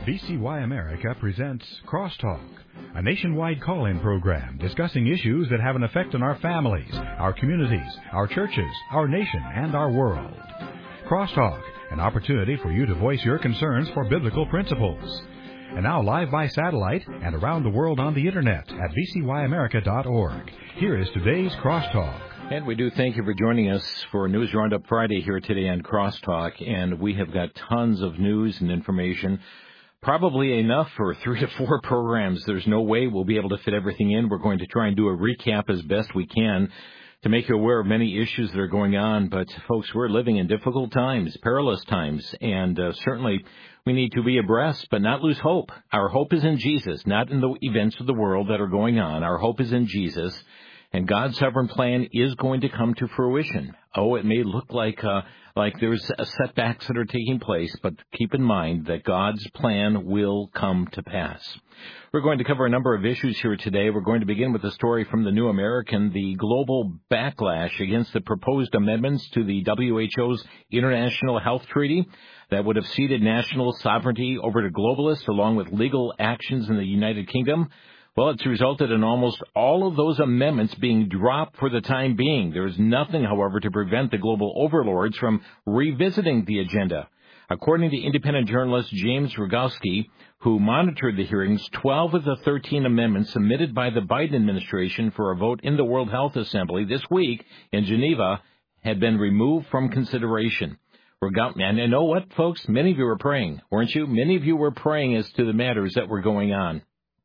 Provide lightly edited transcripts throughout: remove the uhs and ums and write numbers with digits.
VCY America presents Crosstalk, a nationwide call-in program discussing issues that have an effect on our families, our communities, our churches, our nation, and our world. Crosstalk, an opportunity for you to voice your concerns for biblical principles. And now live by satellite and around the world on the Internet at vcyamerica.org. Here is today's Crosstalk. And we do thank you for joining us for News Roundup Friday here today on Crosstalk. And we have got tons of news and information, probably enough for 3 to 4 programs. There's no way we'll be able to fit everything in. We're going to try and do a recap as best we can to make you aware of many issues that are going on. But, folks, we're living in difficult times, perilous times, and certainly we need to be abreast but not lose hope. Our hope is in Jesus, not in the events of the world that are going on. Our hope is in Jesus. And God's sovereign plan is going to come to fruition. Oh, it may look like there's setbacks that are taking place, but keep in mind that God's plan will come to pass. We're going to cover a number of issues here today. We're going to begin with a story from the New American, the global backlash against the proposed amendments to the WHO's International Health Treaty that would have ceded national sovereignty over to globalists along with legal actions in the United Kingdom. Well, it's resulted in almost all of those amendments being dropped for the time being. There is nothing, however, to prevent the global overlords from revisiting the agenda. According to independent journalist James Rogowski, who monitored the hearings, 12 of the 13 amendments submitted by the Biden administration for a vote in the World Health Assembly this week in Geneva had been removed from consideration. And you know what, folks? Many of you were praying, weren't you? Many of you were praying as to the matters that were going on.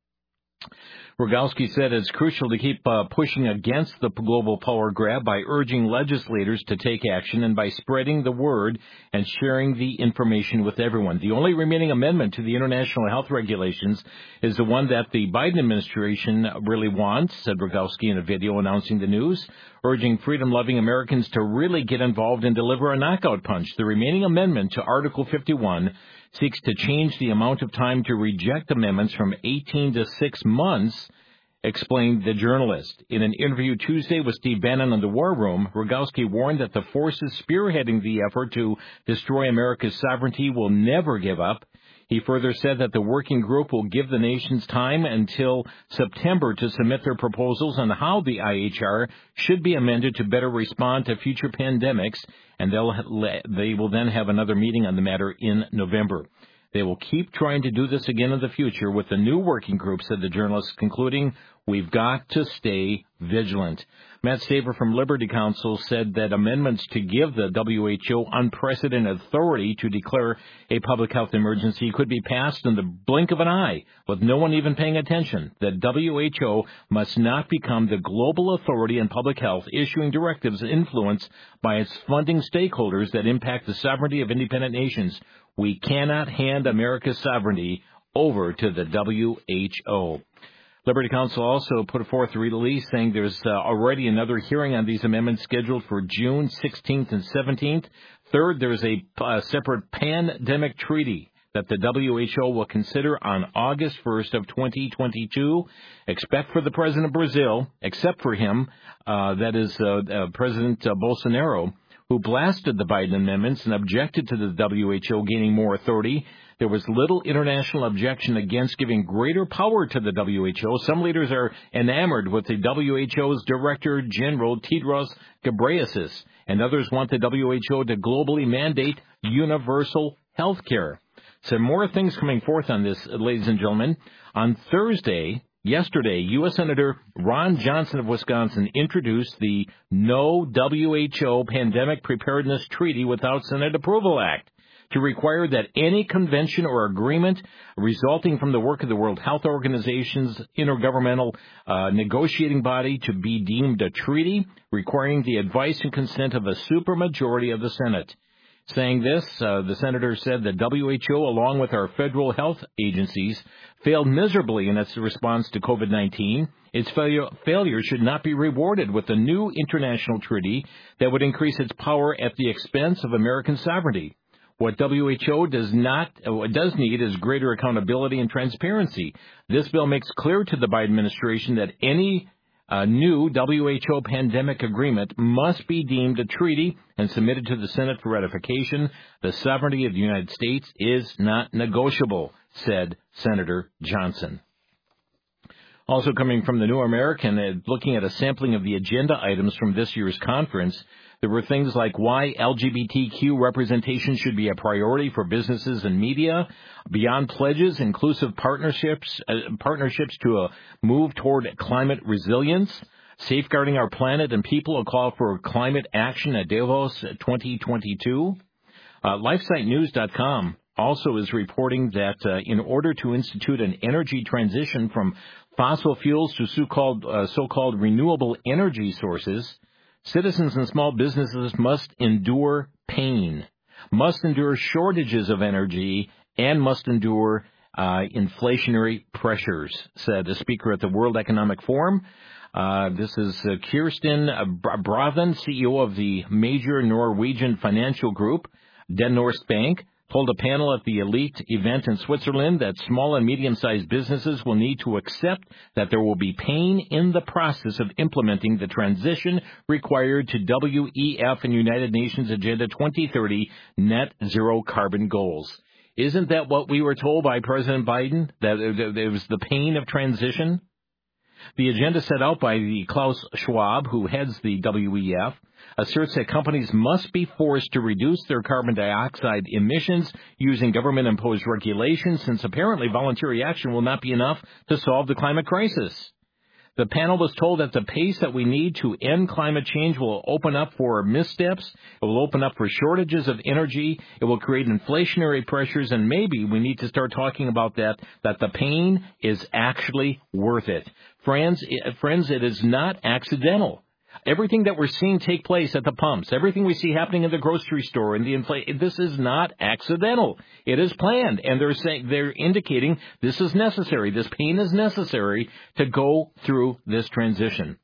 Rogowski said it's crucial to keep pushing against the global power grab by urging legislators to take action and by spreading the word and sharing the information with everyone. The only remaining amendment to the international health regulations is the one that the Biden administration really wants, said Rogowski in a video announcing the news, urging freedom-loving Americans to really get involved and deliver a knockout punch. The remaining amendment to Article 51 seeks to change the amount of time to reject amendments from 18 to 6 months, explained the journalist. In an interview Tuesday with Steve Bannon on the War Room, Rogowski warned that the forces spearheading the effort to destroy America's sovereignty will never give up. He further said that the working group will give the nations time until September to submit their proposals on how the IHR should be amended to better respond to future pandemics, and they will then have another meeting on the matter in November. They will keep trying to do this again in the future with the new working group, said the journalist, concluding, we've got to stay vigilant. Matt Staver from Liberty Counsel said that amendments to give the WHO unprecedented authority to declare a public health emergency could be passed in the blink of an eye with no one even paying attention. The WHO must not become the global authority in public health, issuing directives influenced by its funding stakeholders that impact the sovereignty of independent nations. We cannot hand America's sovereignty over to the WHO. Liberty Counsel also put forth a release saying there's already another hearing on these amendments scheduled for June 16th and 17th. Third, there's a separate pandemic treaty that the WHO will consider on August 1st of 2022. Except for the president of Brazil, except for him, that is President Bolsonaro, who blasted the Biden amendments and objected to the WHO gaining more authority. There was little international objection against giving greater power to the WHO. Some leaders are enamored with the WHO's Director General Tedros Ghebreyesus, and others want the WHO to globally mandate universal health care. Some more things coming forth on this, ladies and gentlemen. On Yesterday, U.S. Senator Ron Johnson of Wisconsin introduced the No WHO Pandemic Preparedness Treaty Without Senate Approval Act to require that any convention or agreement resulting from the work of the World Health Organization's intergovernmental negotiating body to be deemed a treaty, requiring the advice and consent of a supermajority of the Senate. Saying this, the senator said that WHO, along with our federal health agencies, failed miserably in its response to COVID-19. Its failure should not be rewarded with a new international treaty that would increase its power at the expense of American sovereignty. What WHO does need is greater accountability and transparency. This bill makes clear to the Biden administration that any A new WHO pandemic agreement must be deemed a treaty and submitted to the Senate for ratification. The sovereignty of the United States is not negotiable, said Senator Johnson. Also coming from the New American, looking at a sampling of the agenda items from this year's conference, there were things like why LGBTQ representation should be a priority for businesses and media, beyond pledges, inclusive partnerships to a move toward climate resilience, safeguarding our planet and people, a call for climate action at Davos 2022. LifeSiteNews.com also is reporting that in order to institute an energy transition from fossil fuels to so-called renewable energy sources, citizens and small businesses must endure pain, must endure shortages of energy, and must endure inflationary pressures, said a speaker at the World Economic Forum. This is Kirsten Brathen, CEO of the major Norwegian financial group, Den Norsk Bank, told a panel at the elite event in Switzerland that small and medium-sized businesses will need to accept that there will be pain in the process of implementing the transition required to WEF and United Nations Agenda 2030 net zero carbon goals. Isn't that what we were told by President Biden, that it was the pain of transition? The agenda set out by the Klaus Schwab, who heads the WEF, asserts that companies must be forced to reduce their carbon dioxide emissions using government-imposed regulations, since apparently voluntary action will not be enough to solve the climate crisis. The panel was told that the pace that we need to end climate change will open up for missteps, it will open up for shortages of energy, it will create inflationary pressures, and maybe we need to start talking about that the pain is actually worth it. Friends, it is not accidental. Everything that we're seeing take place at the pumps, everything we see happening in the grocery store, and this is not accidental. It is planned, and they're indicating this is necessary. This pain is necessary to go through this transition.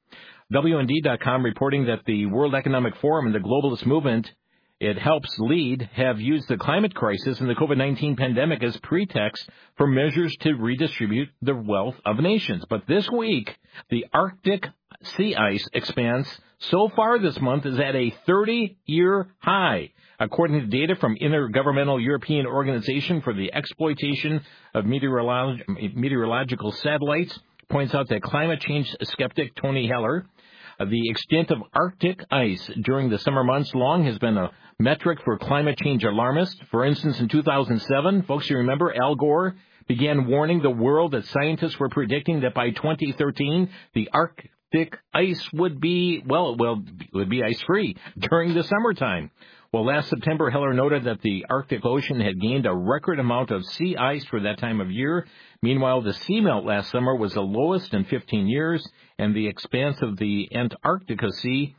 WND.com reporting that the World Economic Forum and the globalist movement it helps lead have used the climate crisis and the COVID-19 pandemic as pretext for measures to redistribute the wealth of nations. But this week, the Arctic sea ice expanse so far this month is at a 30-year high, according to data from Intergovernmental European Organization for the Exploitation of Meteorological Satellites. Points out that climate change skeptic Tony Heller, the extent of Arctic ice during the summer months long has been a metric for climate change alarmists. For instance, in 2007, folks, you remember Al Gore began warning the world that scientists were predicting that by 2013, the Arctic ice would be, would be ice-free during the summertime. Well, last September, Heller noted that the Arctic Ocean had gained a record amount of sea ice for that time of year. Meanwhile, the seamelt last summer was the lowest in 15 years, and the expanse of the Antarctic Sea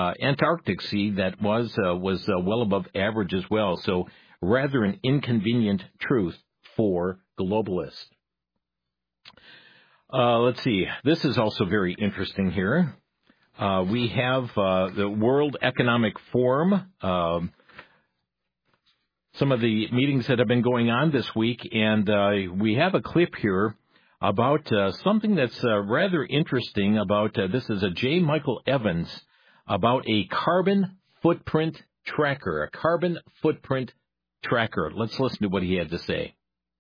that was well above average as well. So rather an inconvenient truth for globalists. Let's see. This is also very interesting here. We have the World Economic Forum, some of the meetings that have been going on this week, and we have a clip here about something that's rather interesting about, this is a J. Michael Evans, about a carbon footprint tracker, Let's listen to what he had to say.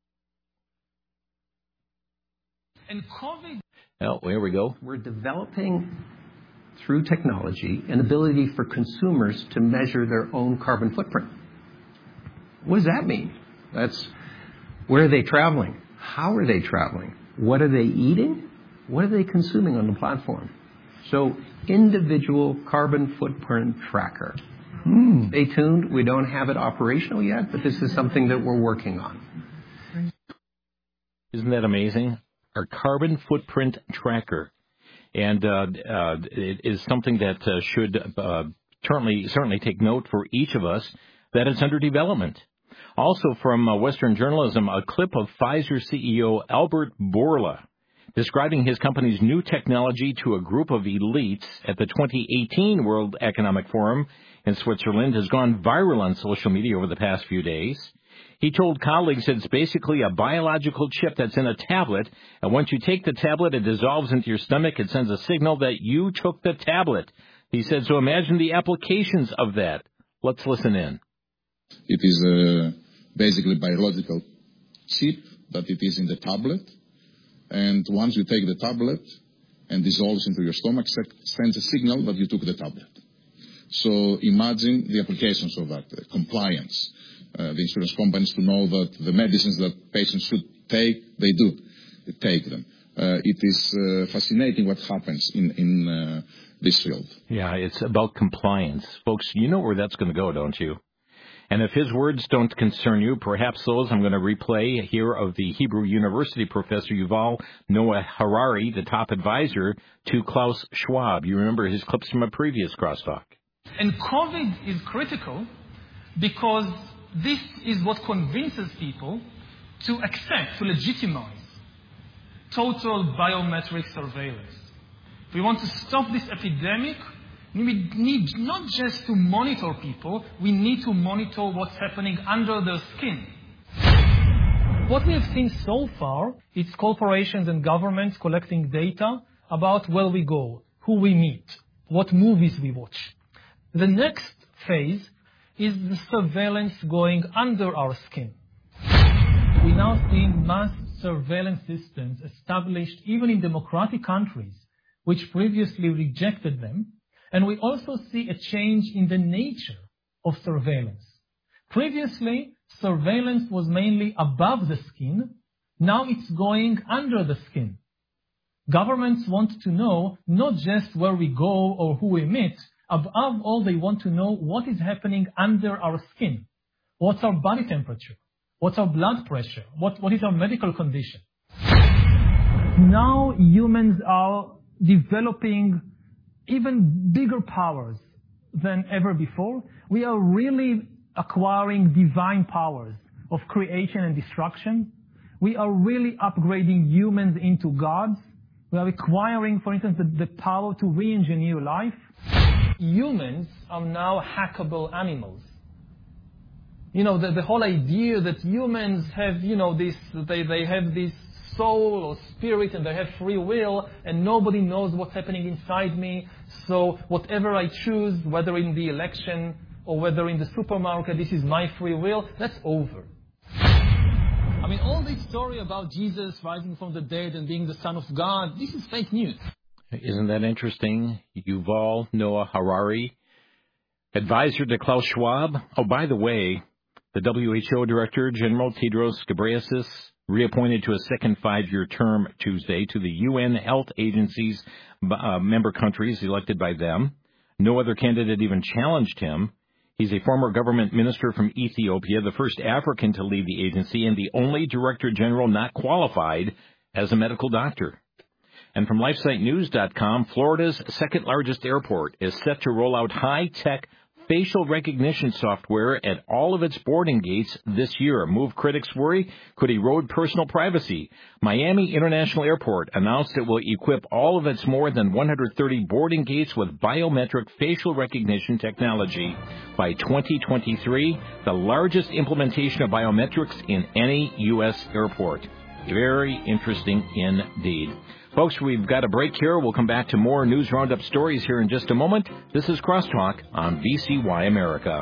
And COVID. Oh, here we go. We're developing, through technology, an ability for consumers to measure their own carbon footprint. What does that mean? That's where are they traveling? How are they traveling? What are they eating? What are they consuming on the platform? So, individual carbon footprint tracker. Stay tuned. We don't have it operational yet, but this is something that we're working on. Isn't that amazing? Our carbon footprint tracker. And it is something that should certainly take note for each of us that it's under development. Also from Western Journalism, a clip of Pfizer CEO Albert Bourla describing his company's new technology to a group of elites at the 2018 World Economic Forum in Switzerland has gone viral on social media over the past few days. He told colleagues it's basically a biological chip that's in a tablet, and once you take the tablet, it dissolves into your stomach. It sends a signal that you took the tablet. He said, so imagine the applications of that. Let's listen in. It is basically biological chip that it is in the tablet, and once you take the tablet and dissolves into your stomach, sends a signal that you took the tablet. So imagine the applications of that, compliance. The insurance companies to know that the medicines that patients should take, they do take them. It is fascinating what happens in this field. Yeah, it's about compliance. Folks, you know where that's going to go, don't you? And if his words don't concern you, perhaps those I'm going to replay here of the Hebrew University professor Yuval Noah Harari, the top advisor to Klaus Schwab. You remember his clips from a previous crosstalk. And COVID is critical because this is what convinces people to accept, to legitimize total biometric surveillance. If we want to stop this epidemic, we need not just to monitor people, we need to monitor what's happening under their skin. What we have seen so far is corporations and governments collecting data about where we go, who we meet, what movies we watch. The next phase is the surveillance going under our skin. We now see mass surveillance systems established even in democratic countries, which previously rejected them. And we also see a change in the nature of surveillance. Previously, surveillance was mainly above the skin. Now it's going under the skin. Governments want to know not just where we go or who we meet. Above all, they want to know what is happening under our skin. What's our body temperature? What's our blood pressure? What is our medical condition? Now humans are developing even bigger powers than ever before. We are really acquiring divine powers of creation and destruction. We are really upgrading humans into gods. We are acquiring, for instance, the power to re-engineer life. Humans are now hackable animals. You know, the whole idea that humans have, they have this soul or spirit and they have free will and nobody knows what's happening inside me. So whatever I choose, whether in the election or whether in the supermarket, this is my free will, that's over. I mean, all this story about Jesus rising from the dead and being the Son of God, this is fake news. Isn't that interesting? Yuval Noah Harari, advisor to Klaus Schwab. Oh, by the way, the WHO Director General Tedros Ghebreyesus reappointed to a second 5-year term Tuesday to the UN Health Agency's member countries elected by them. No other candidate even challenged him. He's a former government minister from Ethiopia, the first African to lead the agency, and the only Director General not qualified as a medical doctor. And from LifeSiteNews.com, Florida's second largest airport is set to roll out high-tech facial recognition software at all of its boarding gates this year. A move critics worry could erode personal privacy. Miami International Airport announced it will equip all of its more than 130 boarding gates with biometric facial recognition technology. By 2023, the largest implementation of biometrics in any U.S. airport. Very interesting indeed. Folks, we've got a break here. We'll come back to more News Roundup stories here in just a moment. This is Crosstalk on VCY America.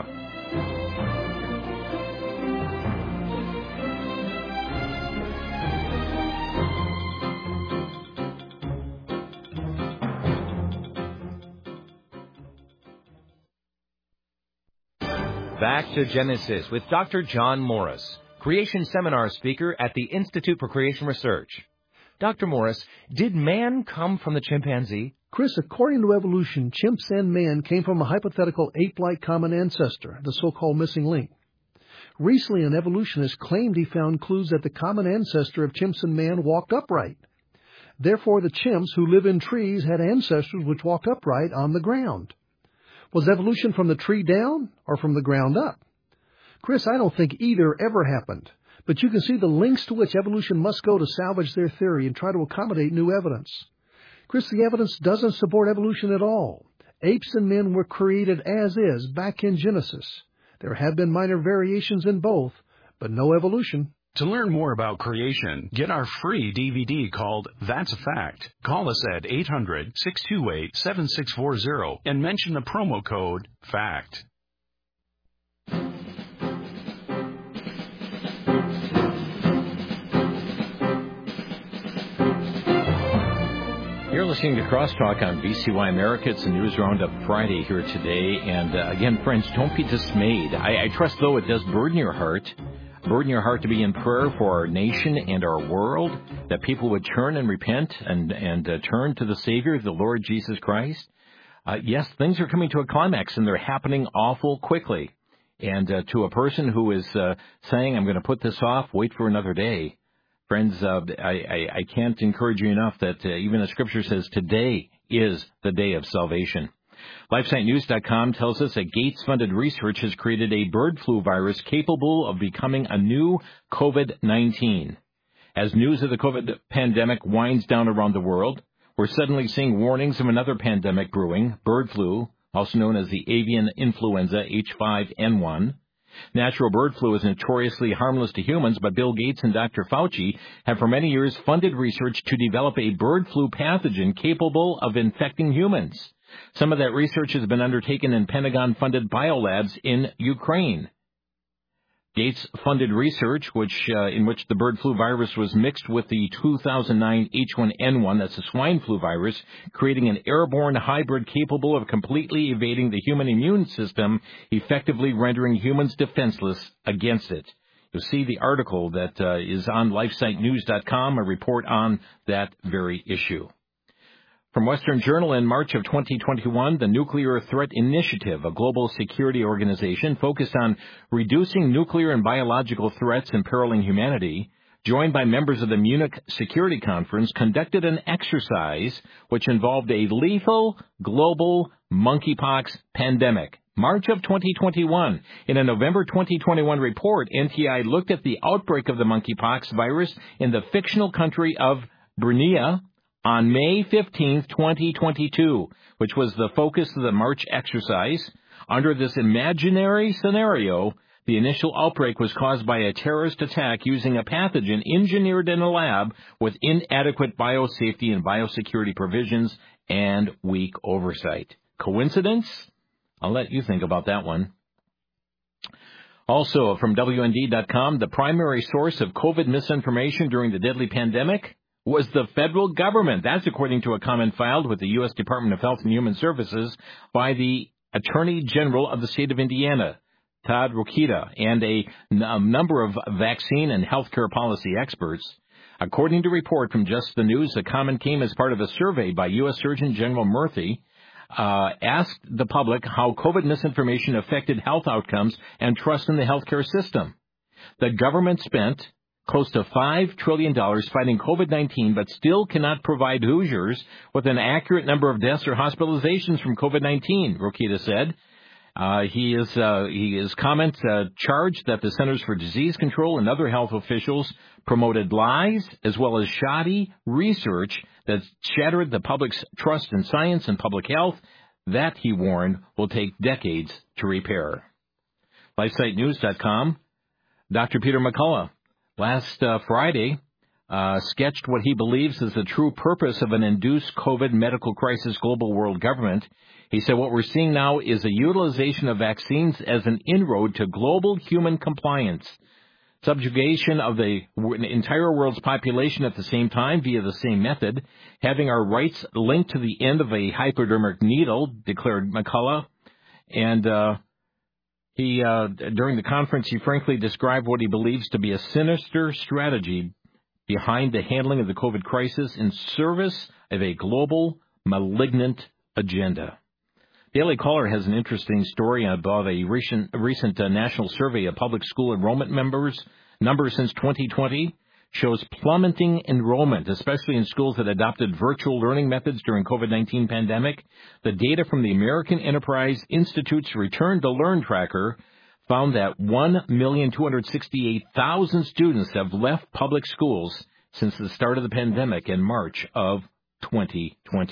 Back to Genesis with Dr. John Morris, Creation Seminar speaker at the Institute for Creation Research. Dr. Morris, did man come from the chimpanzee? Chris, according to evolution, chimps and man came from a hypothetical ape-like common ancestor, the so-called missing link. Recently, an evolutionist claimed he found clues that the common ancestor of chimps and man walked upright. Therefore, the chimps who live in trees had ancestors which walked upright on the ground. Was evolution from the tree down or from the ground up? Chris, I don't think either ever happened. But you can see the lengths to which evolution must go to salvage their theory and try to accommodate new evidence. Chris, the evidence doesn't support evolution at all. Apes and men were created as is back in Genesis. There have been minor variations in both, but no evolution. To learn more about creation, get our free DVD called That's a Fact. Call us at 800-628-7640 and mention the promo code FACT. You're listening to Crosstalk on VCY America. It's a News Roundup Friday here today. And again, friends, don't be dismayed. I trust, though, it does burden your heart to be in prayer for our nation and our world, that people would turn and repent and turn to the Savior, the Lord Jesus Christ. Yes, things are coming to a climax, and they're happening awful quickly. And to a person who is saying, I'm going to put this off, wait for another day, friends, I can't encourage you enough that even the Scripture says today is the day of salvation. LifeSiteNews.com tells us that Gates-funded research has created a bird flu virus capable of becoming a new COVID-19. As news of the COVID pandemic winds down around the world, we're suddenly seeing warnings of another pandemic brewing, bird flu, also known as the avian influenza H5N1. Natural bird flu is notoriously harmless to humans, but Bill Gates and Dr. Fauci have for many years funded research to develop a bird flu pathogen capable of infecting humans. Some of that research has been undertaken in Pentagon-funded biolabs in Ukraine. Gates-funded research, in which the bird flu virus was mixed with the 2009 H1N1, that's a swine flu virus, creating an airborne hybrid capable of completely evading the human immune system, effectively rendering humans defenseless against it. You'll see the article that is on LifeSiteNews.com, a report on that very issue. From Western Journal in March of 2021, the Nuclear Threat Initiative, a global security organization focused on reducing nuclear and biological threats imperiling humanity, joined by members of the Munich Security Conference, conducted an exercise which involved a lethal global monkeypox pandemic. March of 2021. In a November 2021 report, NTI looked at the outbreak of the monkeypox virus in the fictional country of Brunei on May 15, 2022, which was the focus of the March exercise. Under this imaginary scenario, the initial outbreak was caused by a terrorist attack using a pathogen engineered in a lab with inadequate biosafety and biosecurity provisions and weak oversight. Coincidence? I'll let you think about that one. Also, from WND.com, the primary source of COVID misinformation during the deadly pandemic was the federal government. That's according to a comment filed with the U.S. Department of Health and Human Services by the Attorney General of the state of Indiana, Todd Rokita, and a number of vaccine and healthcare policy experts. According to a report from Just the News, the comment came as part of a survey by U.S. Surgeon General Murthy, asked the public how COVID misinformation affected health outcomes and trust in the healthcare system. The government spent close to $5 trillion fighting COVID-19, but still cannot provide Hoosiers with an accurate number of deaths or hospitalizations from COVID-19, Rokita said. His comments charged that the Centers for Disease Control and other health officials promoted lies as well as shoddy research that shattered the public's trust in science and public health. That, he warned, will take decades to repair. LifeSiteNews.com, Dr. Peter McCullough, last Friday, sketched what he believes is the true purpose of an induced COVID medical crisis global world government. He said what we're seeing now is a utilization of vaccines as an inroad to global human compliance, subjugation of the entire world's population at the same time via the same method, having our rights linked to the end of a hypodermic needle, declared McCullough. And during the conference, he frankly described what he believes to be a sinister strategy behind the handling of the COVID crisis in service of a global malignant agenda. Daily Caller has an interesting story about a recent national survey of public school enrollment numbers since 2020 shows plummeting enrollment, especially in schools that adopted virtual learning methods during COVID-19 pandemic. The data from the American Enterprise Institute's Return to Learn tracker found that 1,268,000 students have left public schools since the start of the pandemic in March of 2020.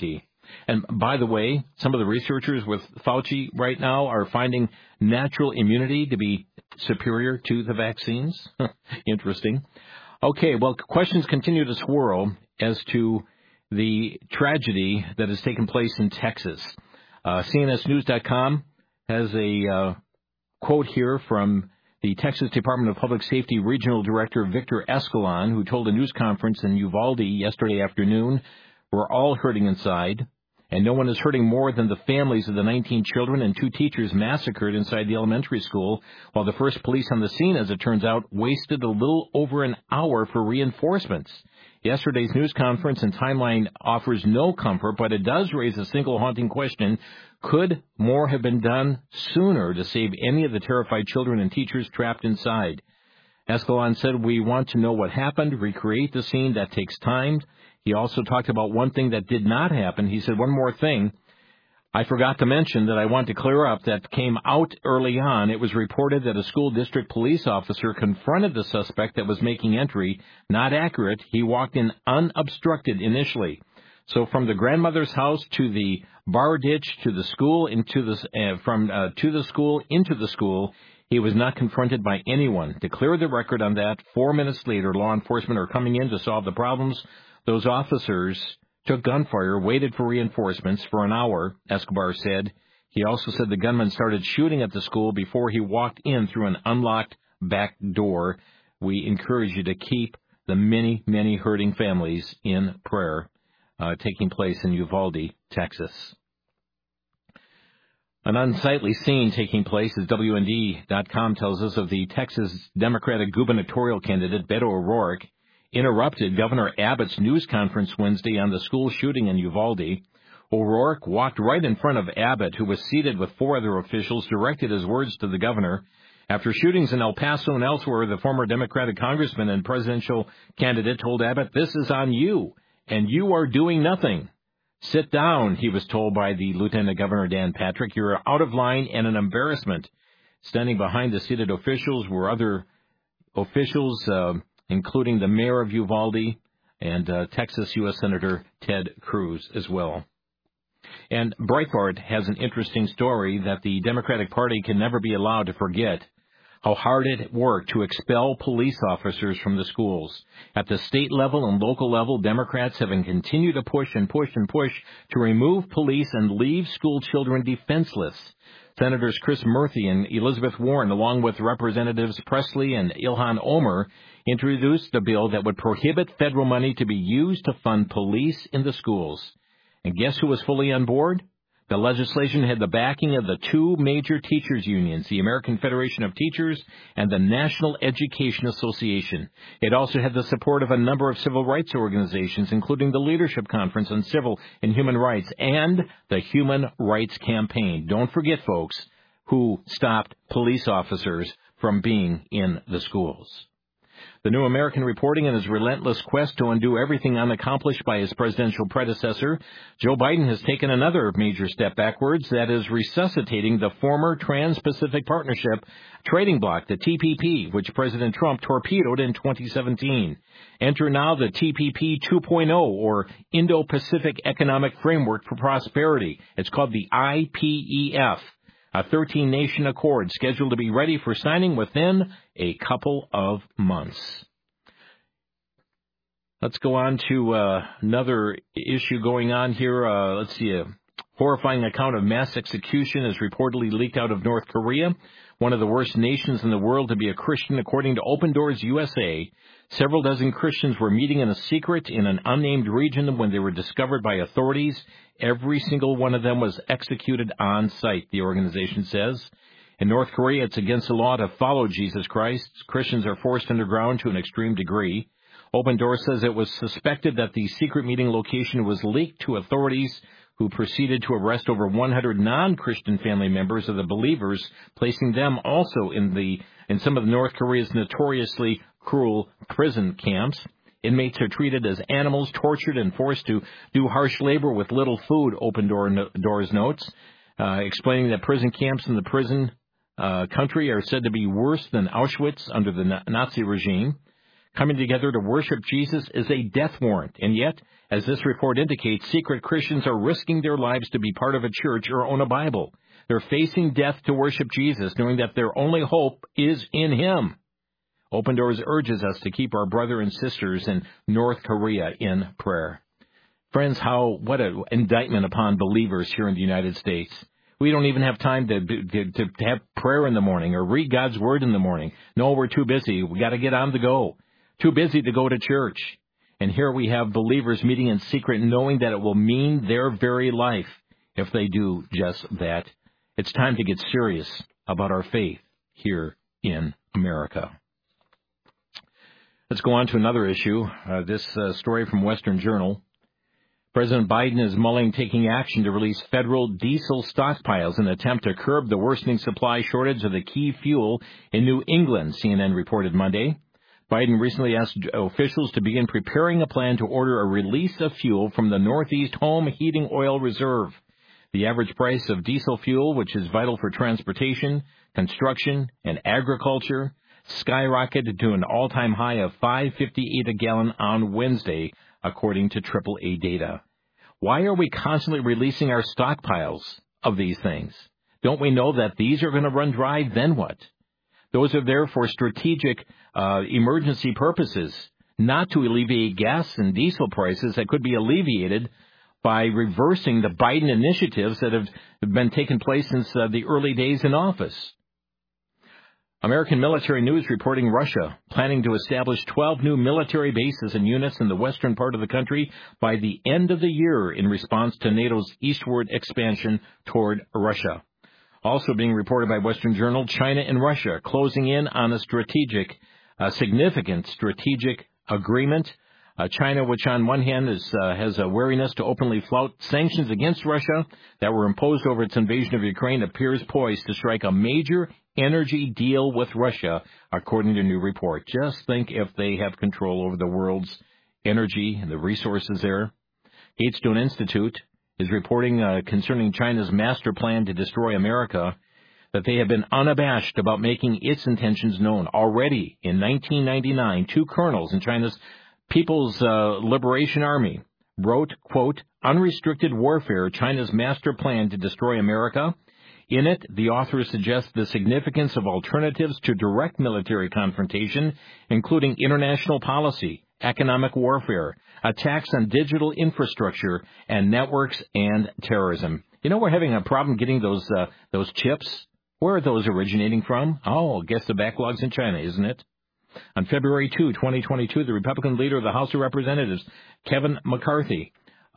And by the way, some of the researchers with Fauci right now are finding natural immunity to be superior to the vaccines. Interesting. Okay, well, questions continue to swirl as to the tragedy that has taken place in Texas. CNSnews.com has a quote here from the Texas Department of Public Safety Regional Director Victor Escalon, who told a news conference in Uvalde yesterday afternoon, "We're all hurting inside, and no one is hurting more than the families of the 19 children and 2 teachers massacred inside the elementary school, while the first police on the scene, as it turns out, wasted a little over an hour for reinforcements. Yesterday's news conference and timeline offers no comfort, but it does raise a single haunting question. Could more have been done sooner to save any of the terrified children and teachers trapped inside?" Escalon said, "We want to know what happened, recreate the scene. That takes time." He also talked about one thing that did not happen. He said, "One more thing I forgot to mention that I want to clear up that came out early on. It was reported that a school district police officer confronted the suspect that was making entry. Not accurate. He walked in unobstructed initially. So from the grandmother's house to the bar ditch to the school into the to the school into the school, he was not confronted by anyone. To clear the record on that, 4 minutes later, law enforcement are coming in to solve the problems. Those officers took gunfire, waited for reinforcements for an hour," Escobar said. He also said the gunman started shooting at the school before he walked in through an unlocked back door. We encourage you to keep the many, many hurting families in prayer, taking place in Uvalde, Texas. An unsightly scene taking place, as WND.com tells us, of the Texas Democratic gubernatorial candidate Beto O'Rourke interrupted Governor Abbott's news conference Wednesday on the school shooting in Uvalde. O'Rourke walked right in front of Abbott, who was seated with 4 other officials, directed his words to the governor. After shootings in El Paso and elsewhere, the former Democratic congressman and presidential candidate told Abbott, "This is on you, and you are doing nothing." "Sit down," he was told by the Lieutenant Governor Dan Patrick. "You're out of line and an embarrassment." Standing behind the seated officials were other officials, including the mayor of Uvalde and Texas U.S. Senator Ted Cruz as well. And Breitbart has an interesting story that the Democratic Party can never be allowed to forget how hard it worked to expel police officers from the schools. At the state level and local level, Democrats have continued to push and push and push to remove police and leave school children defenseless. Senators Chris Murphy and Elizabeth Warren, along with Representatives Presley and Ilhan Omar, introduced a bill that would prohibit federal money to be used to fund police in the schools. And guess who was fully on board? The legislation had the backing of the 2 major teachers' unions, the American Federation of Teachers and the National Education Association. It also had the support of a number of civil rights organizations, including the Leadership Conference on Civil and Human Rights and the Human Rights Campaign. Don't forget, folks, who stopped police officers from being in the schools. The New American reporting in his relentless quest to undo everything unaccomplished by his presidential predecessor, Joe Biden has taken another major step backwards, that is resuscitating the former Trans-Pacific Partnership trading bloc, the TPP, which President Trump torpedoed in 2017. Enter now the TPP 2.0, or Indo-Pacific Economic Framework for Prosperity. It's called the IPEF. A 13-nation accord scheduled to be ready for signing within a couple of months. Let's go on to another issue going on here. Let's see. A horrifying account of mass execution is reportedly leaked out of North Korea, one of the worst nations in the world to be a Christian, according to Open Doors USA. Several dozen Christians were meeting in a secret in an unnamed region when they were discovered by authorities. Every single one of them was executed on site, the organization says. In North Korea, it's against the law to follow Jesus Christ. Christians are forced underground to an extreme degree. Open Doors says it was suspected that the secret meeting location was leaked to authorities, who proceeded to arrest over 100 non-Christian family members of the believers, placing them also in some of North Korea's notoriously cruel prison camps. Inmates are treated as animals, tortured, and forced to do harsh labor with little food, Open Doors notes, explaining that prison camps in the prison country are said to be worse than Auschwitz under the Nazi regime. Coming together to worship Jesus is a death warrant, and yet, as this report indicates, secret Christians are risking their lives to be part of a church or own a Bible. They're facing death to worship Jesus, knowing that their only hope is in Him. Open Doors urges us to keep our brother and sisters in North Korea in prayer. Friends, what an indictment upon believers here in the United States. We don't even have time to have prayer in the morning or read God's Word in the morning. No, we're too busy. We got to get on the go. Too busy to go to church. And here we have believers meeting in secret, knowing that it will mean their very life if they do just that. It's time to get serious about our faith here in America. Let's go on to another issue. This story from Western Journal. President Biden is mulling taking action to release federal diesel stockpiles in an attempt to curb the worsening supply shortage of the key fuel in New England, CNN reported Monday. Biden recently asked officials to begin preparing a plan to order a release of fuel from the Northeast Home Heating Oil Reserve. The average price of diesel fuel, which is vital for transportation, construction, and agriculture, skyrocketed to an all-time high of $5.58 a gallon on Wednesday, according to AAA data. Why are we constantly releasing our stockpiles of these things? Don't we know that these are going to run dry? Then what? Those are there for strategic emergency purposes, not to alleviate gas and diesel prices that could be alleviated by reversing the Biden initiatives that have been taking place since the early days in office. American Military News reporting Russia planning to establish 12 new military bases and units in the western part of the country by the end of the year in response to NATO's eastward expansion toward Russia. Also being reported by Western Journal, China and Russia closing in on a significant strategic agreement. China, which on one hand has a wariness to openly flout sanctions against Russia that were imposed over its invasion of Ukraine, appears poised to strike a major energy deal with Russia, according to a new report. Just think if they have control over the world's energy and the resources there. Gatestone Institute is reporting concerning China's master plan to destroy America that they have been unabashed about making its intentions known. Already in 1999, two colonels in China's People's Liberation Army wrote, quote, "Unrestricted Warfare, China's Master Plan to Destroy America." In it, the authors suggest the significance of alternatives to direct military confrontation, including international policy, economic warfare, attacks on digital infrastructure and networks, and terrorism. You know, we're having a problem getting those chips. Where are those originating from? Oh, guess the backlog's in China, isn't it? On February 2, 2022, the Republican leader of the House of Representatives, Kevin McCarthy,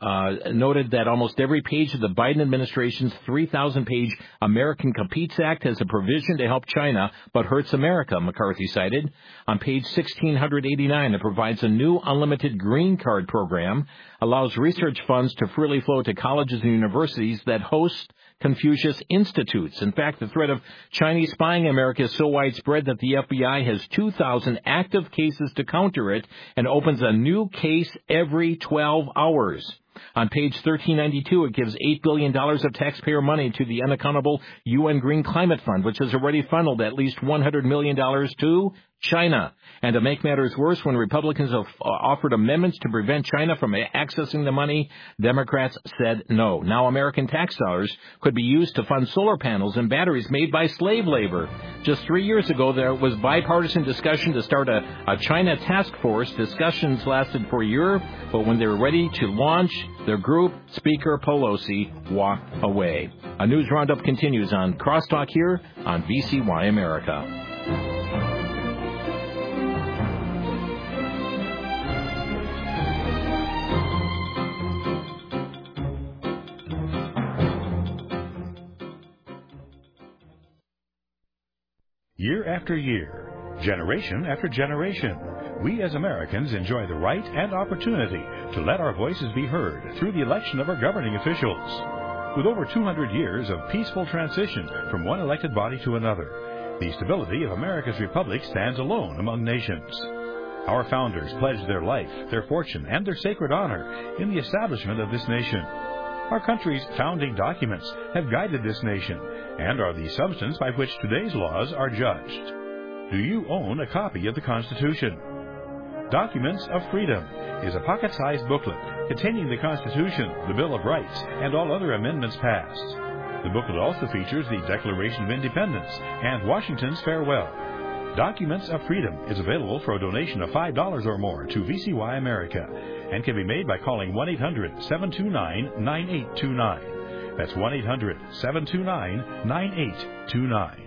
noted that almost every page of the Biden administration's 3,000-page American Competes Act has a provision to help China but hurts America, McCarthy cited. On page 1689, it provides a new unlimited green card program, allows research funds to freely flow to colleges and universities that host Confucius Institutes. In fact, the threat of Chinese spying in America is so widespread that the FBI has 2,000 active cases to counter it and opens a new case every 12 hours. On page 1392, it gives $8 billion of taxpayer money to the unaccountable UN Green Climate Fund, which has already funneled at least $100 million to China. And to make matters worse, when Republicans have offered amendments to prevent China from accessing the money, Democrats said no. Now American tax dollars could be used to fund solar panels and batteries made by slave labor. Just 3 years ago, there was bipartisan discussion to start a China task force. Discussions lasted for a year, but when they were ready to launch, their group, Speaker Pelosi, walked away. A news roundup continues on Crosstalk here on VCY America. Year after year, generation after generation, we as Americans enjoy the right and opportunity to let our voices be heard through the election of our governing officials. With over 200 years of peaceful transition from one elected body to another, the stability of America's republic stands alone among nations. Our founders pledged their life, their fortune, and their sacred honor in the establishment of this nation. Our country's founding documents have guided this nation and are the substance by which today's laws are judged. Do you own a copy of the Constitution? Documents of Freedom is a pocket-sized booklet containing the Constitution, the Bill of Rights, and all other amendments passed. The booklet also features the Declaration of Independence and Washington's Farewell. Documents of Freedom is available for a donation of $5 or more to VCY America and can be made by calling 1-800-729-9829. That's 1-800-729-9829.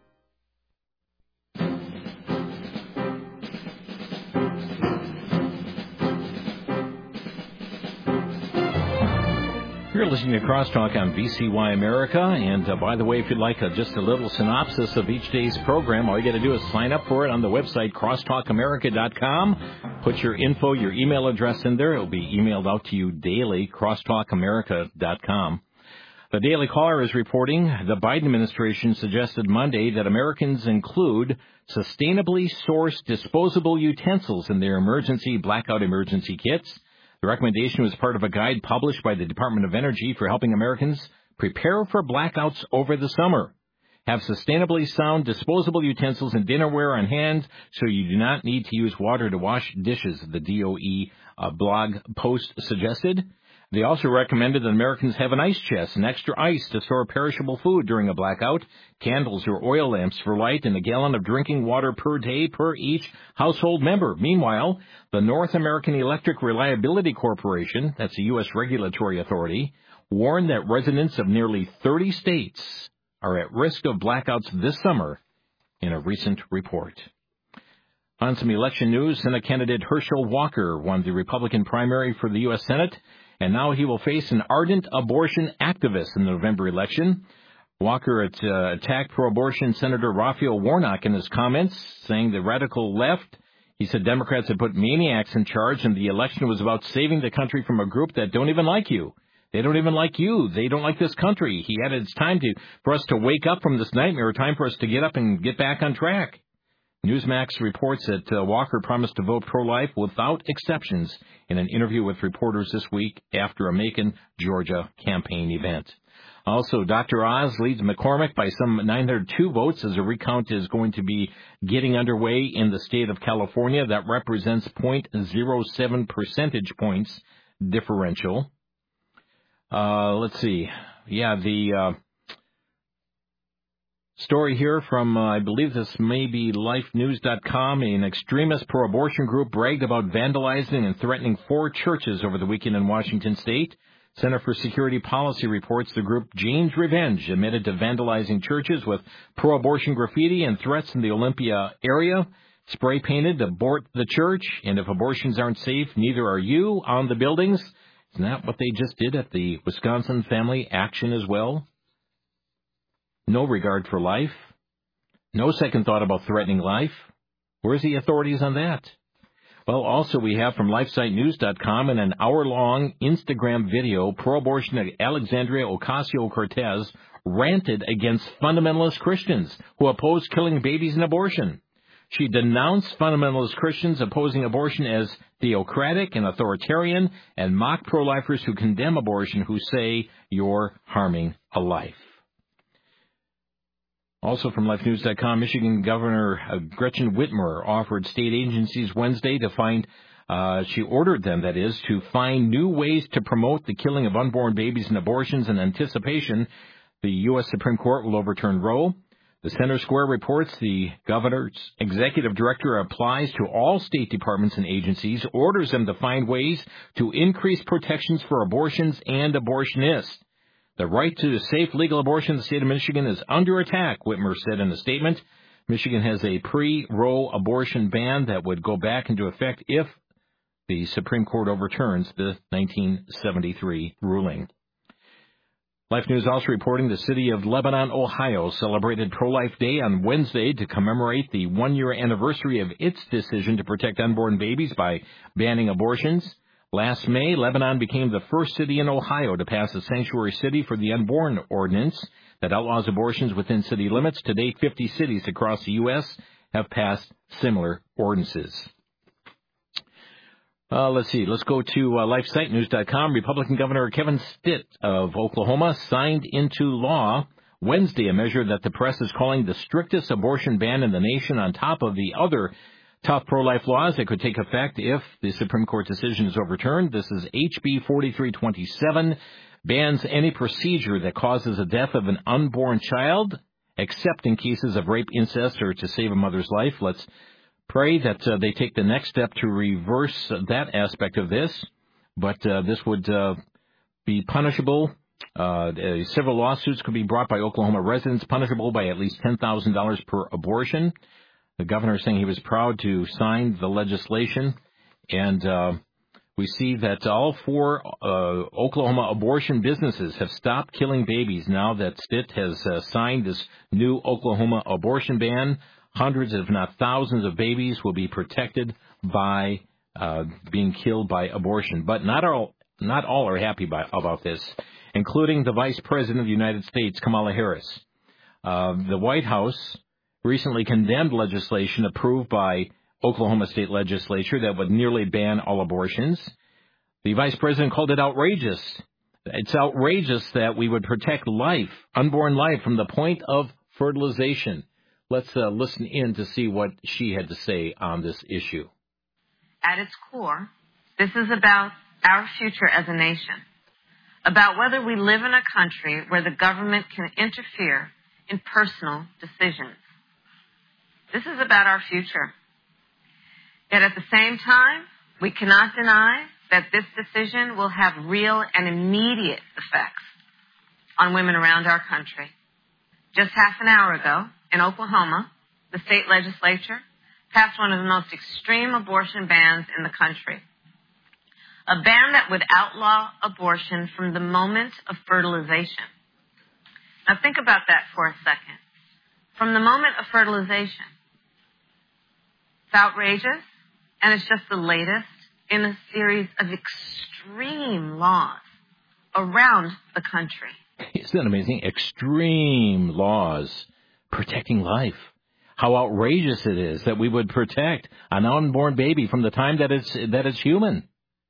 You're listening to Crosstalk on VCY America, and by the way, if you'd like just a little synopsis of each day's program, all you got to do is sign up for it on the website, crosstalkamerica.com. Put your info, your email address in there. It'll be emailed out to you daily, crosstalkamerica.com. The Daily Caller is reporting the Biden administration suggested Monday that Americans include sustainably sourced disposable utensils in their blackout emergency kits. The recommendation was part of a guide published by the Department of Energy for helping Americans prepare for blackouts over the summer. Have sustainably sound disposable utensils and dinnerware on hand so you do not need to use water to wash dishes, the DOE blog post suggested. They also recommended that Americans have an ice chest and extra ice to store perishable food during a blackout, candles or oil lamps for light, and a gallon of drinking water per day per each household member. Meanwhile, the North American Electric Reliability Corporation, that's a U.S. regulatory authority, warned that residents of nearly 30 states are at risk of blackouts this summer in a recent report. On some election news, Senate candidate Herschel Walker won the Republican primary for the U.S. Senate, and now he will face an ardent abortion activist in the November election. Walker attacked pro-abortion Senator Raphael Warnock in his comments, saying the radical left, he said Democrats had put maniacs in charge and the election was about saving the country from a group that don't even like you. They don't even like you. They don't like this country. He added it's time for us to wake up from this nightmare, time for us to get up and get back on track. Newsmax reports that Walker promised to vote pro-life without exceptions in an interview with reporters this week after a Macon, Georgia campaign event. Also, Dr. Oz leads McCormick by some 902 votes as a recount is going to be getting underway in the state of California. That represents 0.07 percentage points differential. Let's see. Yeah, the story here from, I believe this may be lifenews.com. An extremist pro-abortion group bragged about vandalizing and threatening 4 churches over the weekend in Washington state. Center for Security Policy reports the group Jane's Revenge admitted to vandalizing churches with pro-abortion graffiti and threats in the Olympia area. Spray painted, abort the church, and if abortions aren't safe, neither are you on the buildings. Isn't that what they just did at the Wisconsin Family Action as well? No regard for life. No second thought about threatening life. Where's the authorities on that? Well, also we have from LifeSiteNews.com in an hour-long Instagram video, pro-abortion Alexandria Ocasio-Cortez ranted against fundamentalist Christians who oppose killing babies and abortion. She denounced fundamentalist Christians opposing abortion as theocratic and authoritarian and mocked pro-lifers who condemn abortion who say you're harming a life. Also from LifeNews.com, Michigan Governor Gretchen Whitmer offered state agencies Wednesday to she ordered them, that is, to find new ways to promote the killing of unborn babies and abortions in anticipation the U.S. Supreme Court will overturn Roe. The Center Square reports the governor's executive director applies to all state departments and agencies, orders them to find ways to increase protections for abortions and abortionists. The right to safe legal abortion in the state of Michigan is under attack, Whitmer said in a statement. Michigan has a pre-Roe abortion ban that would go back into effect if the Supreme Court overturns the 1973 ruling. Life News also reporting the city of Lebanon, Ohio, celebrated Pro-Life Day on Wednesday to commemorate the one-year anniversary of its decision to protect unborn babies by banning abortions. Last May, Lebanon became the first city in Ohio to pass a sanctuary city for the unborn ordinance that outlaws abortions within city limits. To date, 50 cities across the U.S. have passed similar ordinances. Let's see. Let's go to LifeSiteNews.com. Republican Governor Kevin Stitt of Oklahoma signed into law Wednesday a measure that the press is calling the strictest abortion ban in the nation on top of the other tough pro-life laws that could take effect if the Supreme Court decision is overturned. This is HB 4327, bans any procedure that causes the death of an unborn child, except in cases of rape, incest, or to save a mother's life. Let's pray that they take the next step to reverse that aspect of this. But this would be punishable. Several lawsuits could be brought by Oklahoma residents, punishable by at least $10,000 per abortion. The governor saying he was proud to sign the legislation. And we see that all 4 Oklahoma abortion businesses have stopped killing babies now that STIT has signed this new Oklahoma abortion ban. Hundreds, if not thousands, of babies will be protected by being killed by abortion. But not all are happy about this, including the Vice President of the United States, Kamala Harris. The White House recently condemned legislation approved by Oklahoma State Legislature that would nearly ban all abortions. The Vice President called it outrageous. It's outrageous that we would protect life, unborn life, from the point of fertilization. Let's listen in to see what she had to say on this issue. At its core, this is about our future as a nation, about whether we live in a country where the government can interfere in personal decisions. This is about our future. Yet at the same time, we cannot deny that this decision will have real and immediate effects on women around our country. Just half an hour ago, in Oklahoma, the state legislature passed one of the most extreme abortion bans in the country. A ban that would outlaw abortion from the moment of fertilization. Now think about that for a second. From the moment of fertilization. It's outrageous, and it's just the latest in a series of extreme laws around the country. Isn't that amazing? Extreme laws protecting life. How outrageous it is that we would protect an unborn baby from the time that it's human.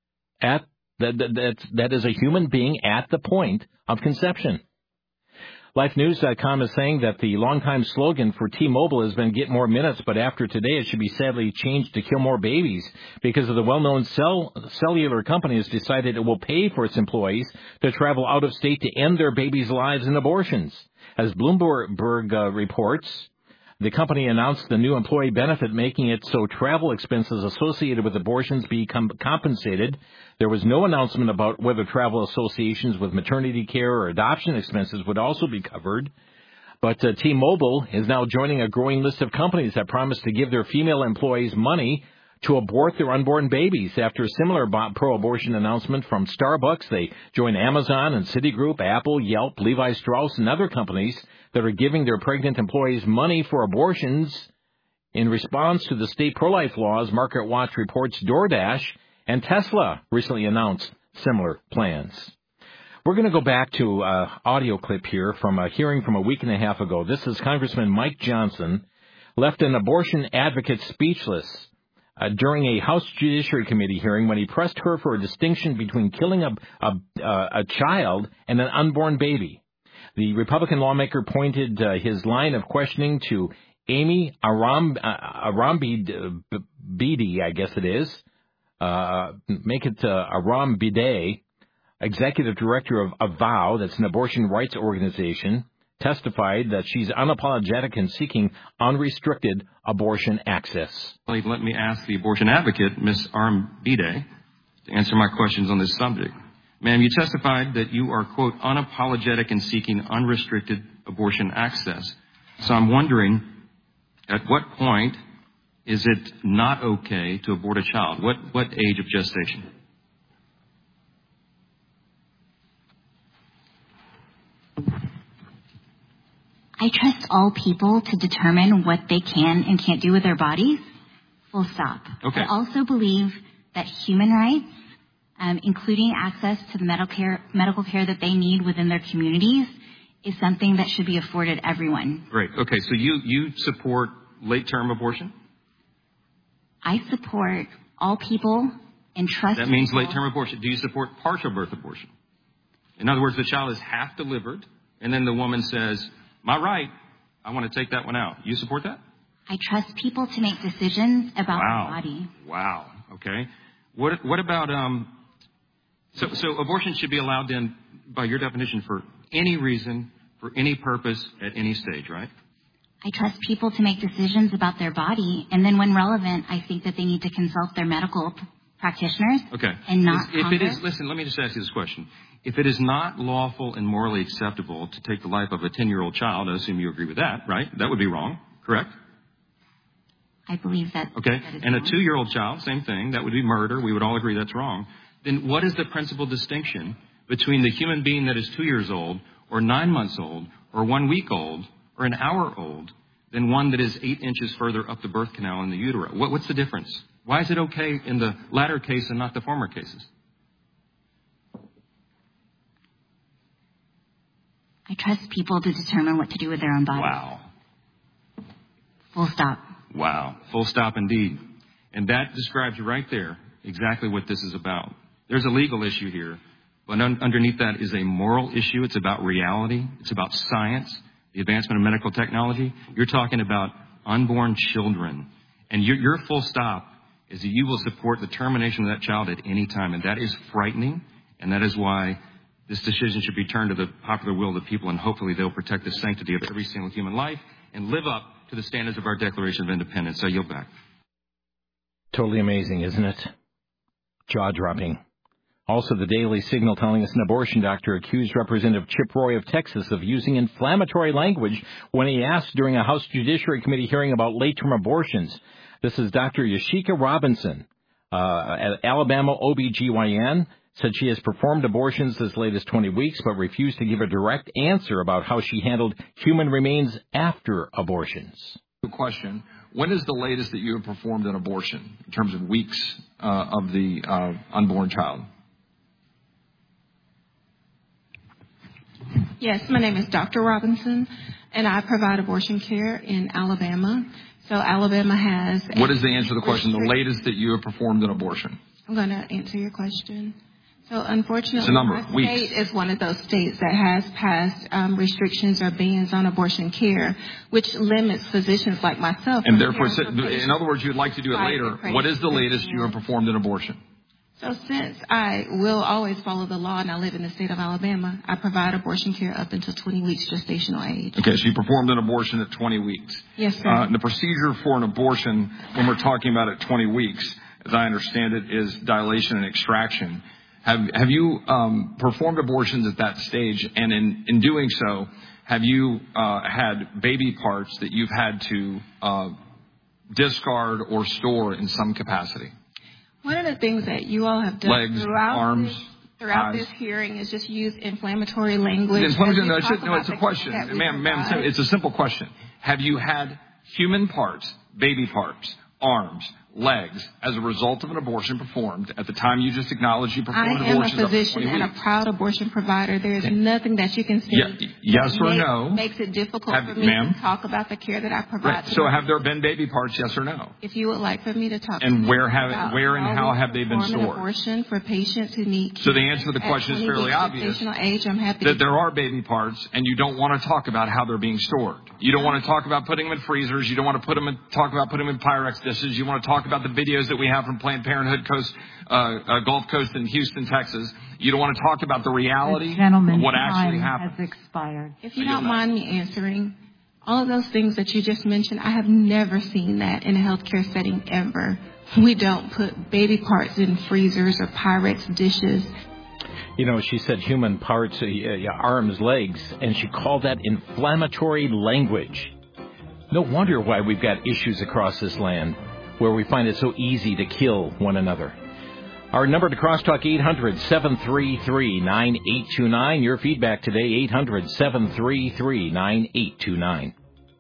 That is a human being at the point of conception. LifeNews.com is saying that the longtime slogan for T-Mobile has been get more minutes, but after today it should be sadly changed to kill more babies because of the well-known cellular company has decided it will pay for its employees to travel out of state to end their babies' lives in abortions. As Bloomberg reports, the company announced the new employee benefit, making it so travel expenses associated with abortions become compensated. There was no announcement about whether travel associations with maternity care or adoption expenses would also be covered. But T-Mobile is now joining a growing list of companies that promise to give their female employees money to abort their unborn babies. After a similar pro-abortion announcement from Starbucks, they join Amazon and Citigroup, Apple, Yelp, Levi Strauss, and other companies that are giving their pregnant employees money for abortions. In response to the state pro-life laws, MarketWatch reports DoorDash and Tesla recently announced similar plans. We're going to go back to an audio clip here from a hearing from a week and a half ago. This is Congressman Mike Johnson, left an abortion advocate speechless during a House Judiciary Committee hearing when he pressed her for a distinction between killing a child and an unborn baby. The Republican lawmaker pointed his line of questioning to Amy Arambide, I guess it is. Make it Arambide, executive director of AVOW, that's an abortion rights organization, testified that she's unapologetic in seeking unrestricted abortion access. Let me ask the abortion advocate, Ms. Arambide, to answer my questions on this subject. Ma'am, you testified that you are, quote, unapologetic in seeking unrestricted abortion access. So I'm wondering, at what point is it not okay to abort a child? What age of gestation? I trust all people to determine what they can and can't do with their bodies. Full stop. Okay. I also believe that human rights, including access to the medical care that they need within their communities, is something that should be afforded everyone. Great. Okay, so you support late-term abortion? I support all people and trust That means people. late-term abortion. Do you support partial birth abortion? In other words, the child is half delivered, and then the woman says, my right, I want to take that one out. You support that? I trust people to make decisions about their body. Wow. Okay. What about so abortion should be allowed then, by your definition, for any reason, for any purpose, at any stage, right? I trust people to make decisions about their body, and then when relevant, I think that they need to consult their medical practitioners. Okay. And not if Congress. it is, listen, let me just ask you this question. If it is not lawful and morally acceptable to take the life of a 10-year-old child, I assume you agree with that, right? That would be wrong, correct? I believe that. Okay. That is and wrong. A 2-year-old child, same thing. That would be murder. We would all agree that's wrong. Then what is the principal distinction between the human being that is 2 years old or 9 months old or 1 week old or an hour old than one that is 8 inches further up the birth canal in the utero? What's the difference? Why is it okay in the latter case and not the former cases? I trust people to determine what to do with their own bodies. Wow. Full stop. Wow. Full stop indeed. And that describes right there exactly what this is about. There's a legal issue here, but underneath that is a moral issue. It's about reality. It's about science, the advancement of medical technology. You're talking about unborn children. And your full stop is that you will support the termination of that child at any time. And that is frightening. And that is why this decision should be turned to the popular will of the people. And hopefully they'll protect the sanctity of every single human life and live up to the standards of our Declaration of Independence. I yield back. Totally amazing, isn't it? Jaw-dropping. Also, the Daily Signal telling us an abortion doctor accused Representative Chip Roy of Texas of using inflammatory language when he asked during a House Judiciary Committee hearing about late-term abortions. This is Dr. Yashika Robinson, at Alabama OBGYN, said she has performed abortions as late as 20 weeks, but refused to give a direct answer about how she handled human remains after abortions. Question. When is the latest that you have performed an abortion in terms of weeks of the unborn child? Yes, my name is Dr. Robinson, and I provide abortion care in Alabama. So Alabama has... What is the answer to the question, the latest that you have performed an abortion? I'm going to answer your question. So unfortunately, it's a number, my weeks. state is one of those states that has passed restrictions or bans on abortion care, which limits physicians like myself. And therefore, in other words, you'd like to do it later. What is the latest you have performed an abortion? So since I will always follow the law and I live in the state of Alabama, I provide abortion care up until 20 weeks gestational age. Okay, so you performed an abortion at 20 weeks. Yes, sir. The procedure for an abortion, when we're talking about at 20 weeks, as I understand it, is dilation and extraction. Have you performed abortions at that stage? And in doing so, have you had baby parts that you've had to discard or store in some capacity? One of the things that you all have done legs, arms, eyes. This hearing is just use inflammatory language. It's a question. Ma'am, it's a simple question. Have you had human parts, baby parts, arms, legs, as a result of an abortion performed at the time you just acknowledged you performed abortions? I am a physician and a proud abortion provider. There is nothing that you can see yes or no makes it difficult for me to talk about the care that I provide. Right. So have there been baby parts, yes or no? If you would like for me to talk and to where and how have they been stored? Abortion for patients who need care. So the answer to the question is fairly obvious. Age, I'm happy that there are baby parts and you don't want to talk about how they're being stored. You don't want to talk about putting them in freezers. You don't want to talk about putting them in Pyrex dishes. You want to talk about the videos that we have from Planned Parenthood Gulf Coast in Houston, Texas. You don't want to talk about the reality of what actually happened. Has expired. If you don't mind me answering, all of those things that you just mentioned, I have never seen that in a healthcare setting ever. We don't put baby parts in freezers or Pyrex dishes. You know, she said human parts, arms, legs, and she called that inflammatory language. No wonder why we've got issues across this land where we find it so easy to kill one another. Our number to crosstalk, 800-733-9829. Your feedback today, 800-733-9829.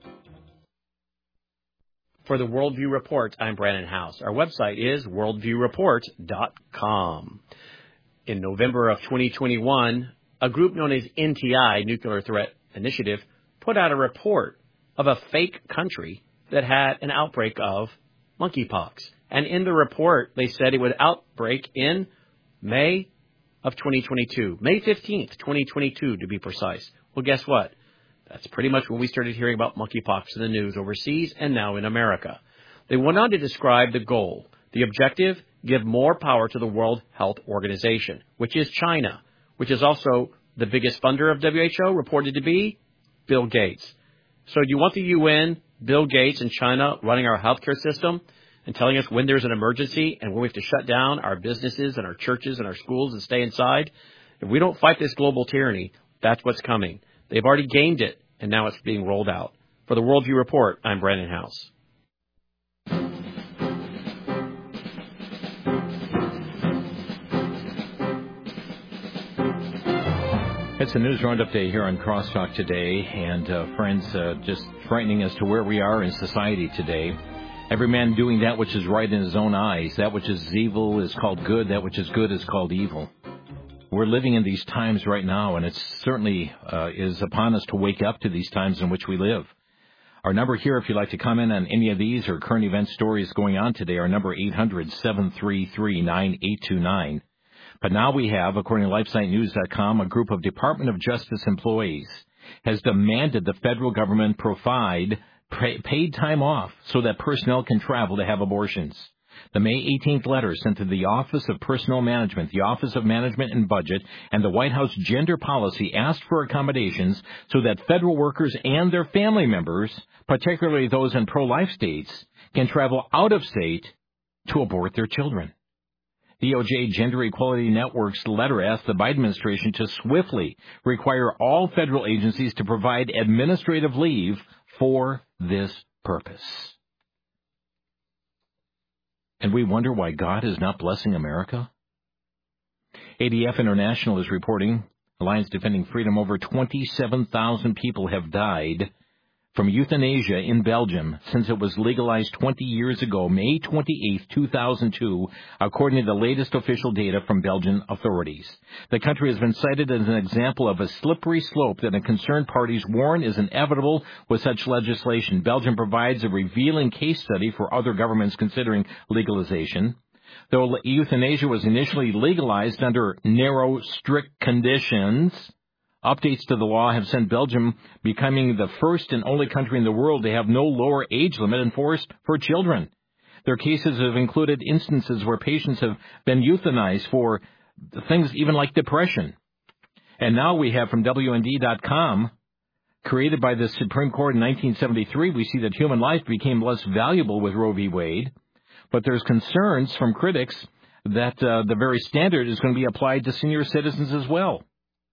For the Worldview Report, I'm Brandon House. Our website is worldviewreport.com. In November of 2021, a group known as NTI, Nuclear Threat Initiative, put out a report of a fake country that had an outbreak of monkeypox. And in the report, they said it would outbreak in May of 2022. May 15th, 2022, to be precise. Well, guess what? That's pretty much when we started hearing about monkeypox in the news overseas and now in America. They went on to describe the goal. The objective, give more power to the World Health Organization, which is China, which is also the biggest funder of WHO, reported to be Bill Gates. So do you want the UN, Bill Gates, and China running our healthcare system and telling us when there's an emergency and when we have to shut down our businesses and our churches and our schools and stay inside? If we don't fight this global tyranny, that's what's coming. They've already gained it, and now it's being rolled out. For the Worldview Report, I'm Brandon House. It's a news roundup day here on Crosstalk today, and friends, just frightening as to where we are in society today. Every man doing that which is right in his own eyes. That which is evil is called good. That which is good is called evil. We're living in these times right now, and it certainly is upon us to wake up to these times in which we live. Our number here, if you'd like to comment on any of these or current event stories going on today, our number 800-733-9829. But now we have, according to LifeSiteNews.com, a group of Department of Justice employees has demanded the federal government provide paid time off so that personnel can travel to have abortions. The May 18th letter sent to the Office of Personnel Management, the Office of Management and Budget, and the White House Gender Policy asked for accommodations so that federal workers and their family members, particularly those in pro-life states, can travel out of state to abort their children. DOJ Gender Equality Network's letter asked the Biden administration to swiftly require all federal agencies to provide administrative leave for this purpose. And we wonder why God is not blessing America? ADF International is reporting, Alliance Defending Freedom, over 27,000 people have died from euthanasia in Belgium since it was legalized 20 years ago, May 28, 2002, according to the latest official data from Belgian authorities. The country has been cited as an example of a slippery slope that the concerned parties warn is inevitable with such legislation. Belgium provides a revealing case study for other governments considering legalization. Though euthanasia was initially legalized under narrow, strict conditions, updates to the law have sent Belgium becoming the first and only country in the world to have no lower age limit enforced for children. Their cases have included instances where patients have been euthanized for things even like depression. And now we have from WND.com, created by the Supreme Court in 1973, we see that human life became less valuable with Roe v. Wade. But there's concerns from critics that the very standard is going to be applied to senior citizens as well.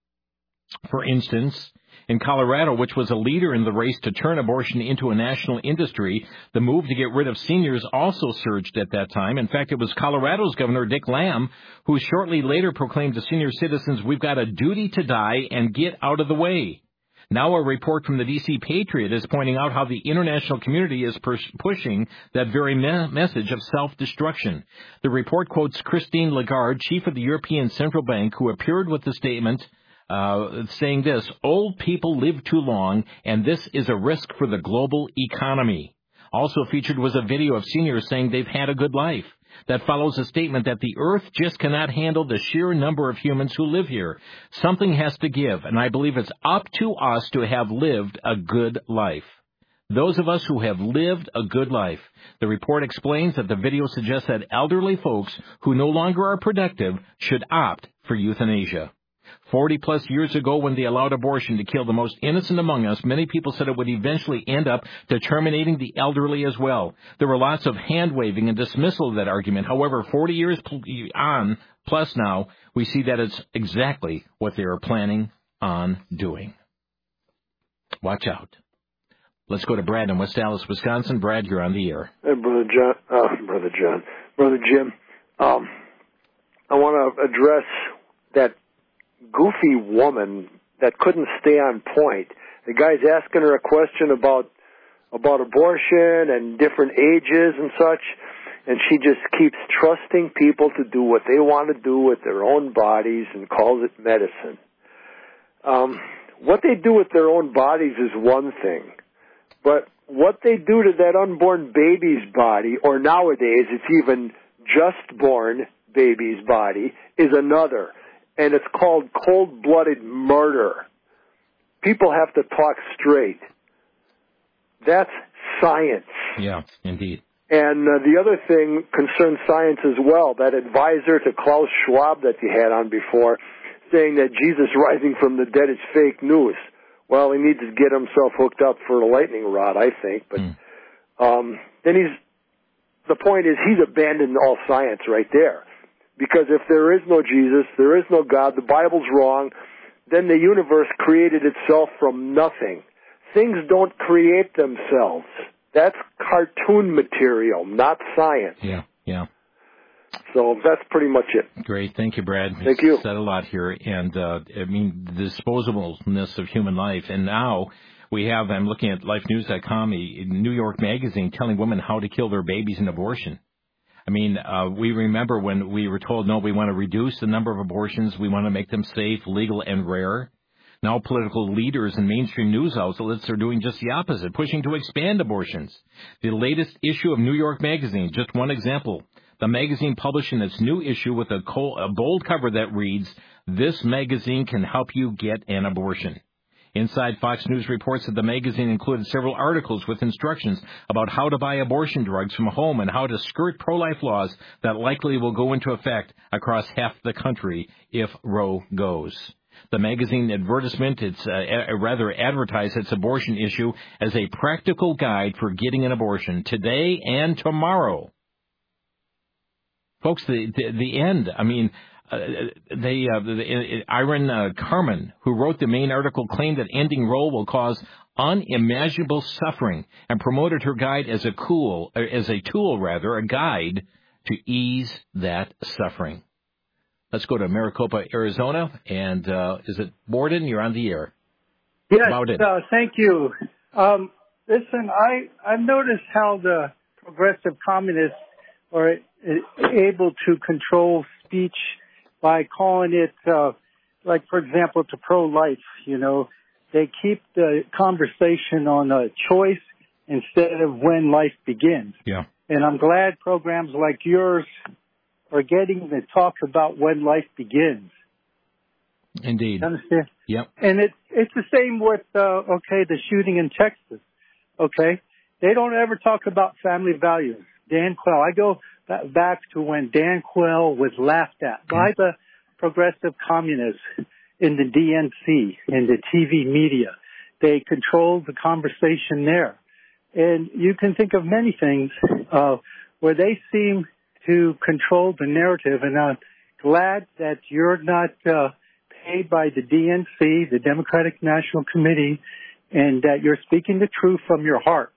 For instance, in Colorado, which was a leader in the race to turn abortion into a national industry, the move to get rid of seniors also surged at that time. In fact, it was Colorado's Governor Dick Lamb who shortly later proclaimed to senior citizens, "We've got a duty to die and get out of the way." Now a report from the D.C. Patriot is pointing out how the international community is pushing that very message of self-destruction. The report quotes Christine Lagarde, chief of the European Central Bank, who appeared with the statement saying this: old people live too long, and this is a risk for the global economy. Also featured was a video of seniors saying they've had a good life. That follows a statement that the earth just cannot handle the sheer number of humans who live here. Something has to give, and I believe it's up to us to have lived a good life. Those of us who have lived a good life. The report explains that the video suggests that elderly folks who no longer are productive should opt for euthanasia. 40-plus years ago, when they allowed abortion to kill the most innocent among us, many people said it would eventually end up to terminating the elderly as well. There were lots of hand-waving and dismissal of that argument. However, 40 years on plus now, we see that it's exactly what they are planning on doing. Watch out. Let's go to Brad in West Allis, Wisconsin. Brad, you're on the air. Hey, Brother Jim. I want to address that goofy woman that couldn't stay on point. The guy's asking her a question about abortion and different ages and such, and she just keeps trusting people to do what they want to do with their own bodies and calls it medicine. What they do with their own bodies is one thing, but what they do to that unborn baby's body, or nowadays it's even just born baby's body, is another. And it's called cold-blooded murder. people have to talk straight. That's science. Yeah, indeed. And the other thing concerns science as well. That advisor to Klaus Schwab that you had on before, saying that Jesus rising from the dead is fake news. Well, he needs to get himself hooked up for a lightning rod, I think. But then the point is he's abandoned all science right there. Because if there is no Jesus, there is no God, the Bible's wrong, then the universe created itself from nothing. Things don't create themselves. That's cartoon material, not science. Yeah. So that's pretty much it. Great. Thank you, Brad. Thank you. Said a lot here. And, I mean, the disposableness of human life. And now we have, I'm looking at lifenews.com, a New York magazine telling women how to kill their babies in abortion. I mean, we remember when we were told, no, we want to reduce the number of abortions. We want to make them safe, legal, and rare. Now political leaders and mainstream news outlets are doing just the opposite, pushing to expand abortions. The latest issue of New York Magazine, just one example. The magazine published in its new issue with a bold cover that reads, "This magazine can help you get an abortion." Inside Fox News reports that the magazine included several articles with instructions about how to buy abortion drugs from home and how to skirt pro-life laws that likely will go into effect across half the country if Roe goes. The magazine advertisement, advertised its abortion issue as a practical guide for getting an abortion today and tomorrow. Folks, the end, I mean, Irene Carmen, who wrote the main article, claimed that ending Roe will cause unimaginable suffering and promoted her guide as a guide to ease that suffering. Let's go to Maricopa, Arizona, and is it Borden? You're on the air. Yes, thank you. Listen, I've noticed how the progressive communists are able to control speech by calling it, like, for example, to pro-life, you know. They keep the conversation on a choice instead of when life begins. Yeah. And I'm glad programs like yours are getting to talk about when life begins. Indeed. You understand? Yep. And it's the same with, the shooting in Texas. Okay? They don't ever talk about family values. Dan Quayle. I go back to when Dan Quayle was laughed at by the progressive communists in the DNC, in the TV media. They controlled the conversation there. And you can think of many things where they seem to control the narrative. And I'm glad that you're not paid by the DNC, the Democratic National Committee, and that you're speaking the truth from your heart.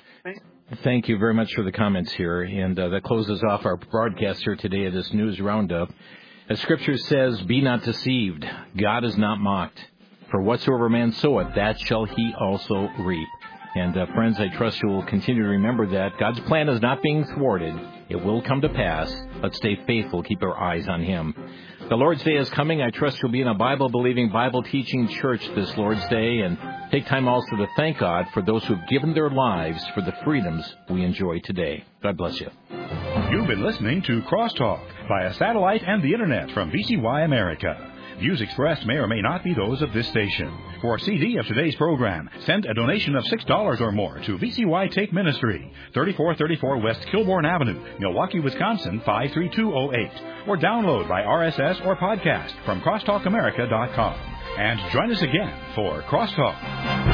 Thank you very much for the comments here. And that closes off our broadcast here today of this news roundup. As Scripture says, be not deceived. God is not mocked. For whatsoever man soweth, that shall he also reap. And friends, I trust you will continue to remember that God's plan is not being thwarted. It will come to pass. Let's stay faithful. Keep our eyes on Him. The Lord's Day is coming. I trust you'll be in a Bible-believing, Bible-teaching church this Lord's Day, and take time also to thank God for those who've given their lives for the freedoms we enjoy today. God bless you. You've been listening to Crosstalk via satellite and the Internet from VCY America. Views expressed may or may not be those of this station. For a CD of today's program, send a donation of $6 or more to VCY Take Ministry, 3434 West Kilbourne Avenue, Milwaukee, Wisconsin, 53208. Or download by RSS or podcast from crosstalkamerica.com. And join us again for Crosstalk.